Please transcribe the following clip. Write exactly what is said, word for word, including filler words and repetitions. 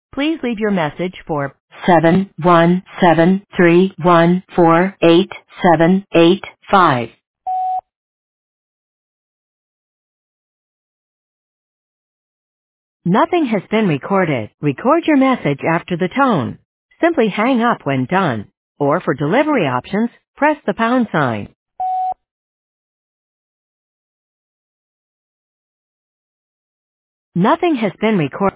Please leave your message for seven one seven three one four eight seven eight five. Nothing has been recorded. Record your message after the tone. Simply hang up when done. Or for delivery options, press the pound sign. Nothing has been recorded.